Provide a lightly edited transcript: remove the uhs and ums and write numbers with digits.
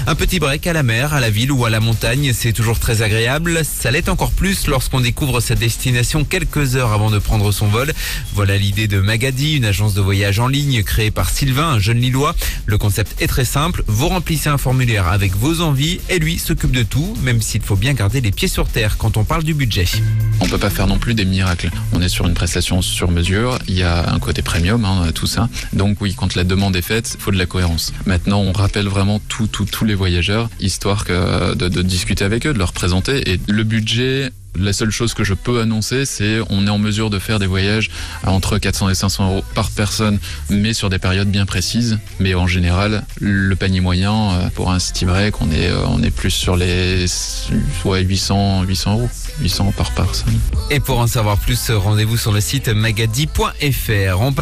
Un petit break à la mer, à la ville ou à la montagne, c'est toujours très agréable. Ça l'est encore plus lorsqu'on découvre sa destination quelques heures avant de prendre son vol. Voilà l'idée de Magadi, une agence de voyage en ligne créée par Sylvain, un jeune Lillois. Le concept est très simple. Vous remplissez un formulaire avec vos envies et lui s'occupe de tout, même s'il faut bien garder les pieds sur terre quand on parle du budget. On peut pas faire non plus des miracles. On est sur une prestation sur mesure. Il y a un côté premium, tout ça. Donc oui, quand la demande est faite, il faut de la cohérence. Maintenant, on rappelle vraiment tous les voyageurs, histoire de discuter avec eux, de leur présenter. Et le budget, la seule chose que je peux annoncer, c'est on est en mesure de faire des voyages à entre 400 et 500 euros par personne, mais sur des périodes bien précises. Mais en général, le panier moyen pour un city break, on est plus sur les 800 euros. 800 par personne. Et pour en savoir plus, rendez-vous sur le site magadi.fr.